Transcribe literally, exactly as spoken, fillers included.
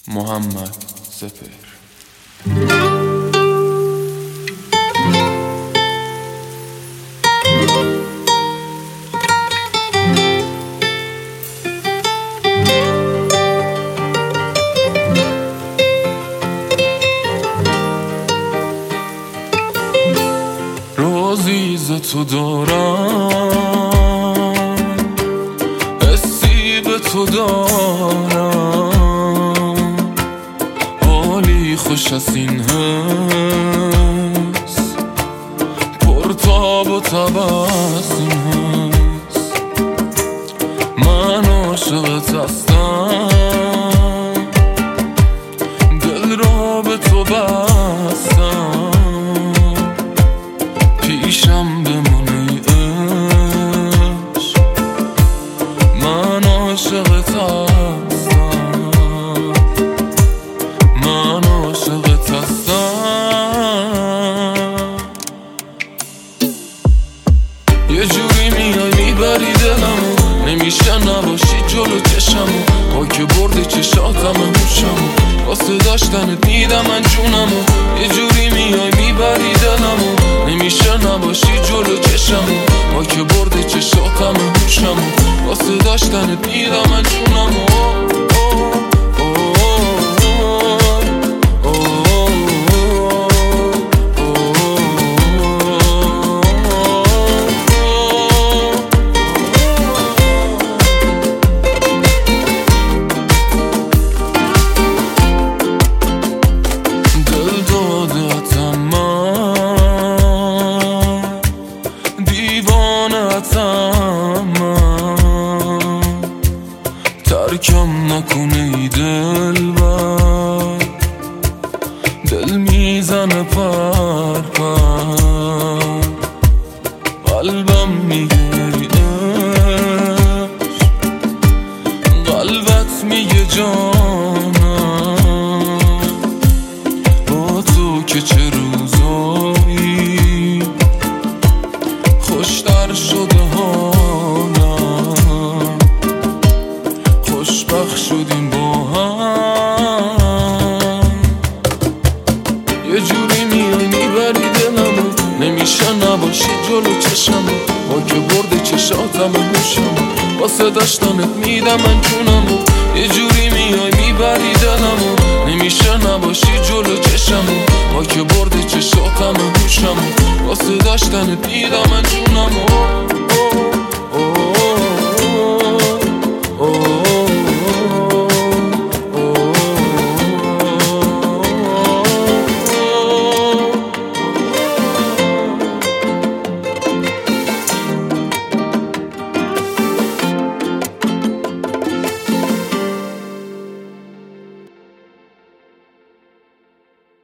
محمد سپهر. رازی ز تو دارم، حسی به تو دارم، حالی خوش از این حس، پرتاب و تبسم هست. من عاشقت هستم، دل را به تو بستم، پیشم بمونی عشق. من عاشقت هستم، من عاشقت هستم. یه جوری میای میبری دلمو، نمیشه نباشی جلو چشمو، با که بردی چشاتم هوشمو، واسه داشتنت میدم من جونمو. یه جوری میای میبری دلمو، نمیشه نباشی جلو چشمو، با که بردی چشاتم هوشمو، واسه داشتنت میدم من جونمو. ترکم نکنه ای دل بر، دل میزنه پر پر، قلبم میگه ای عشق، قلبت میگه جانم. با تو که چه روزایی خوشتر شده حالم، خوشبخت شدیم با هم. یه جوری میای میبری دلمو، نمیشه نباشی جلو چشمو، با که برد چشاتم هوشمو، واسه داشتنت میدم من جونمو. یه جوری میای میبری دلمو، نمیشه نباشی جلو چشمو، با که برد چشاتم هوشمو، واسه داشتنت میدم من جونمو.